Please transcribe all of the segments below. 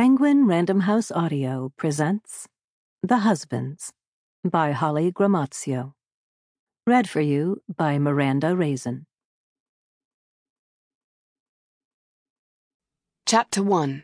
Penguin Random House Audio presents The Husbands by Holly Gramazio. Read for you by Miranda Raisin. Chapter 1.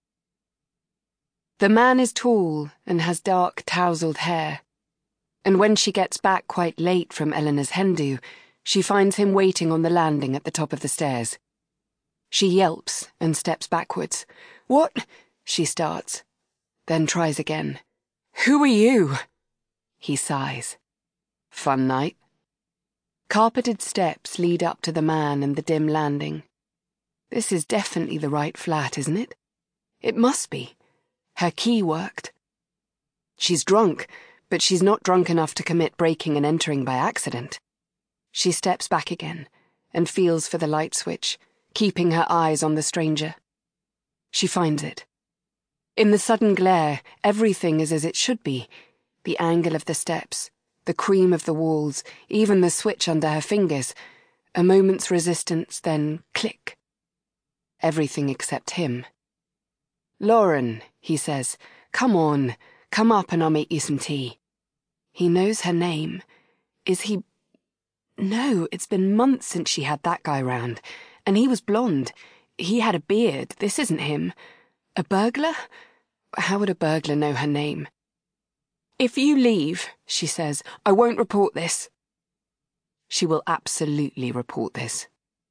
The man is tall and has dark, tousled hair, and when she gets back quite late from Eleanor's hen do, she finds him waiting on the landing at the top of the stairs. She yelps and steps backwards. "What?" she starts, then tries again. "Who are you?" He sighs. "Fun night?" Carpeted steps lead up to the man and the dim landing. This is definitely the right flat, isn't it? It must be. Her key worked. She's drunk, but she's not drunk enough to commit breaking and entering by accident. She steps back again and feels for the light switch, keeping her eyes on the stranger. She finds it. In the sudden glare, everything is as it should be. The angle of the steps, the cream of the walls, even the switch under her fingers. A moment's resistance, then click. Everything except him. "Lauren," he says, "come on, come up and I'll make you some tea." He knows her name. Is he... No, it's been months since she had that guy round, and he was blonde. He had a beard. This isn't him. A burglar? How would a burglar know her name? "If you leave," she says, "I won't report this." She will absolutely report this.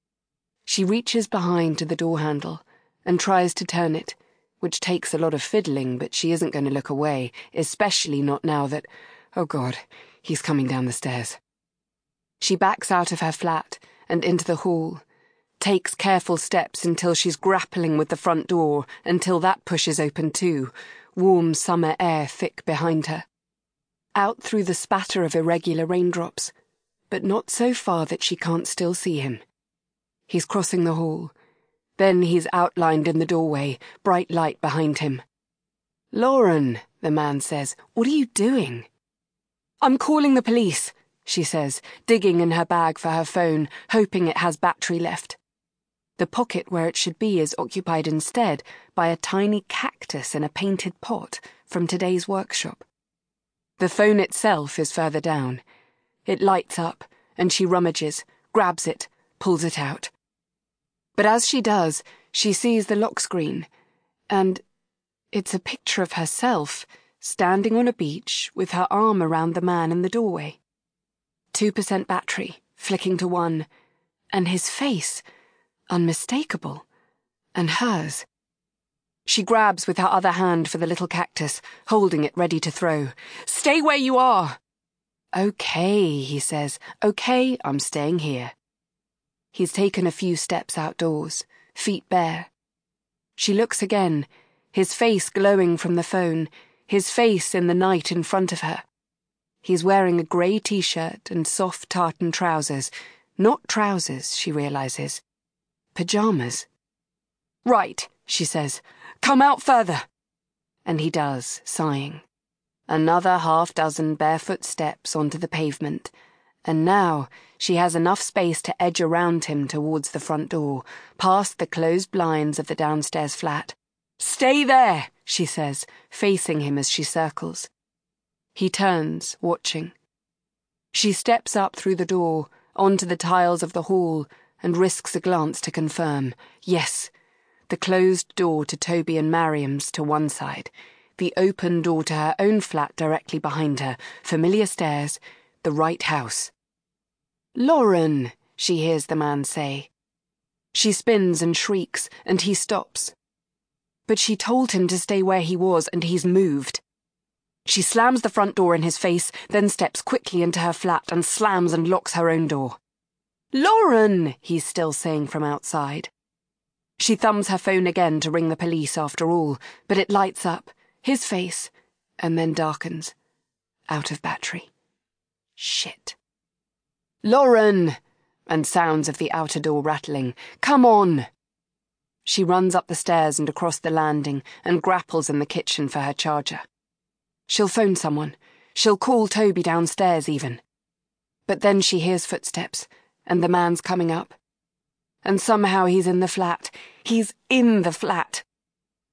She reaches behind to the door handle and tries to turn it, which takes a lot of fiddling, but she isn't going to look away, especially not now that, oh God, he's coming down the stairs. She backs out of her flat and into the hall, takes careful steps until she's grappling with the front door, until that pushes open too, warm summer air thick behind her. Out through the spatter of irregular raindrops, but not so far that she can't still see him. He's crossing the hall. Then he's outlined in the doorway, bright light behind him. "Lauren," the man says, "what are you doing?" "I'm calling the police," she says, digging in her bag for her phone, hoping it has battery left. The pocket where it should be is occupied instead by a tiny cactus in a painted pot from today's workshop. The phone itself is further down. It lights up, and she rummages, grabs it, pulls it out. But as she does, she sees the lock screen, and it's a picture of herself standing on a beach with her arm around the man in the doorway. 2% battery, flicking to 1, and his face, unmistakable, and hers. She grabs with her other hand for the little cactus, holding it ready to throw. "Stay where you are!" "Okay," he says. "Okay, I'm staying here." He's taken a few steps outdoors, feet bare. She looks again, his face glowing from the phone, his face in the night in front of her. He's wearing a grey t-shirt and soft tartan trousers. Not trousers, she realizes. Pyjamas. "Right," she says. "Come out further." And he does, sighing. Another half-dozen barefoot steps onto the pavement, and now she has enough space to edge around him towards the front door, past the closed blinds of the downstairs flat. "Stay there," she says, facing him as she circles. He turns, watching. She steps up through the door, onto the tiles of the hall, and risks a glance to confirm. Yes, the closed door to Toby and Mariam's to one side, the open door to her own flat directly behind her, familiar stairs, the right house. "Lauren," she hears the man say. She spins and shrieks, and he stops. But she told him to stay where he was, and he's moved. She slams the front door in his face, then steps quickly into her flat and slams and locks her own door. "Lauren," he's still saying from outside. She thumbs her phone again to ring the police after all, but it lights up, his face, and then darkens. Out of battery. Shit. "Lauren!" and sounds of the outer door rattling. "Come on!" She runs up the stairs and across the landing and grapples in the kitchen for her charger. She'll phone someone. She'll call Toby downstairs even. But then she hears footsteps, and the man's coming up. And somehow he's in the flat. He's in the flat.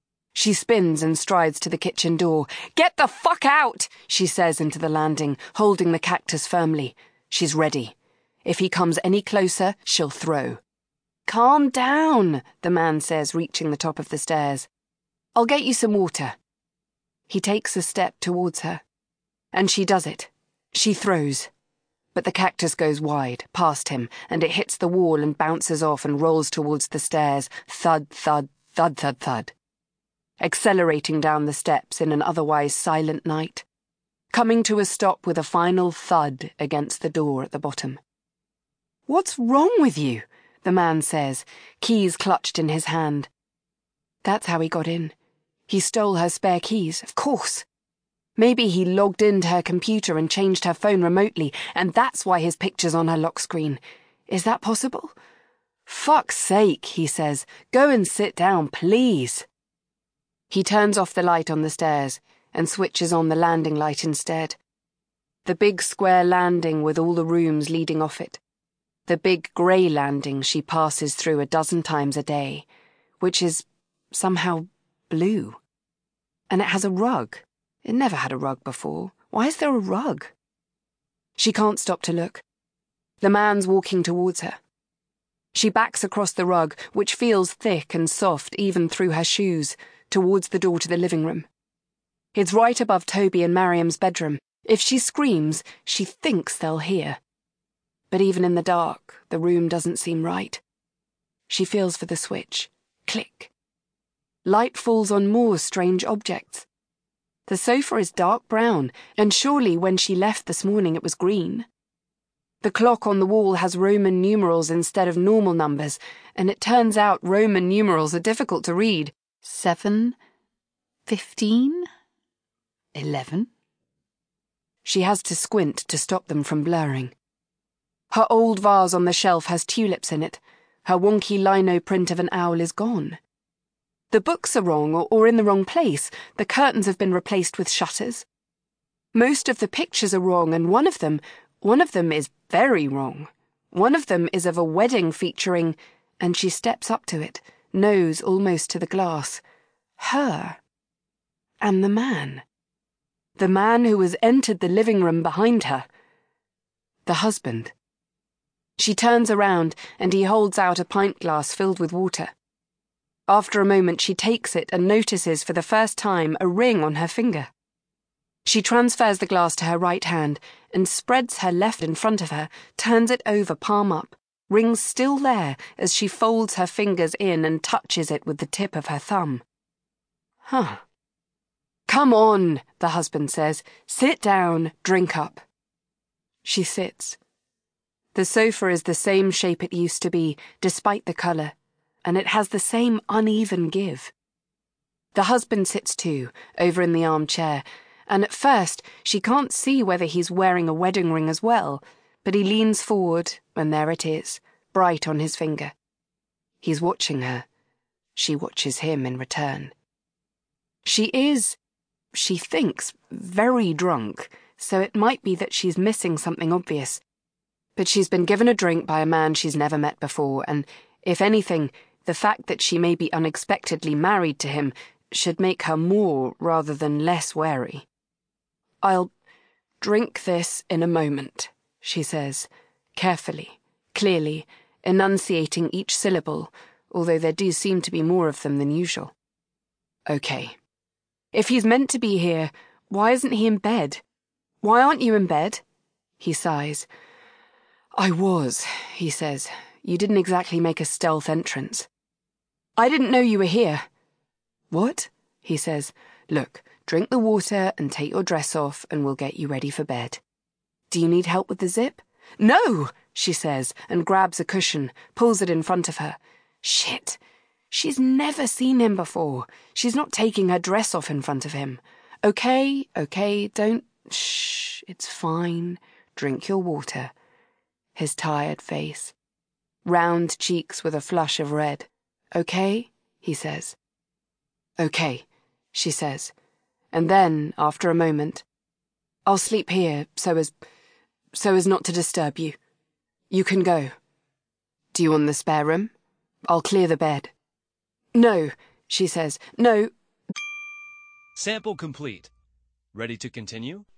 She spins and strides to the kitchen door. "Get the fuck out!" she says into the landing, holding the cactus firmly. She's ready. If he comes any closer, she'll throw. "Calm down," the man says, reaching the top of the stairs. "I'll get you some water." He takes a step towards her. And she does it. She throws. But the cactus goes wide, past him, and it hits the wall and bounces off and rolls towards the stairs. Thud, thud, thud, thud, thud. Accelerating down the steps in an otherwise silent night. Coming to a stop with a final thud against the door at the bottom. "What's wrong with you?" the man says, keys clutched in his hand. That's how he got in. He stole her spare keys, of course. Maybe he logged into her computer and changed her phone remotely, and that's why his picture's on her lock screen. Is that possible? "Fuck's sake," he says. "Go and sit down, please." He turns off the light on the stairs and switches on the landing light instead. The big square landing with all the rooms leading off it. The big grey landing she passes through a dozen times a day, which is somehow blue. And it has a rug. It never had a rug before. Why is there a rug? She can't stop to look. The man's walking towards her. She backs across the rug, which feels thick and soft even through her shoes, towards the door to the living room. It's right above Toby and Mariam's bedroom. If she screams, she thinks they'll hear. But even in the dark, the room doesn't seem right. She feels for the switch. Click. Light falls on more strange objects. The sofa is dark brown, and surely when she left this morning it was green. The clock on the wall has Roman numerals instead of normal numbers, and it turns out Roman numerals are difficult to read. 7, 15, 11. She has to squint to stop them from blurring. Her old vase on the shelf has tulips in it. Her wonky lino print of an owl is gone. The books are wrong or in the wrong place. The curtains have been replaced with shutters. Most of the pictures are wrong, and one of them is very wrong. One of them is of a wedding featuring, and she steps up to it, nose almost to the glass. Her. And the man. The man who has entered the living room behind her. The husband. She turns around, and he holds out a pint glass filled with water. After a moment, she takes it and notices for the first time a ring on her finger. She transfers the glass to her right hand and spreads her left in front of her, turns it over palm up, ring still there as she folds her fingers in and touches it with the tip of her thumb. Huh. "Come on," the husband says. "Sit down, drink up." She sits. The sofa is the same shape it used to be, despite the colour, and it has the same uneven give. The husband sits too, over in the armchair, and at first she can't see whether he's wearing a wedding ring as well, but he leans forward, and there it is, bright on his finger. He's watching her. She watches him in return. She is, she thinks, very drunk, so it might be that she's missing something obvious. But she's been given a drink by a man she's never met before, and, if anything, the fact that she may be unexpectedly married to him should make her more rather than less wary. "I'll drink this in a moment," she says, carefully, clearly, enunciating each syllable, although there do seem to be more of them than usual. "Okay. If he's meant to be here, why isn't he in bed? Why aren't you in bed?" He sighs. "I was," he says. "You didn't exactly make a stealth entrance." "I didn't know you were here." "What?" he says. "Look, drink the water and take your dress off and we'll get you ready for bed. Do you need help with the zip?" "No," she says, and grabs a cushion, pulls it in front of her. Shit. She's never seen him before. She's not taking her dress off in front of him. Okay, don't... Shh, it's fine. Drink your water. His tired face. Round cheeks with a flush of red. "Okay?" he says. "Okay," she says. And then, after a moment, "I'll sleep here so as not to disturb you. You can go. Do you want the spare room? I'll clear the bed." "No," she says. "No." Sample complete. Ready to continue?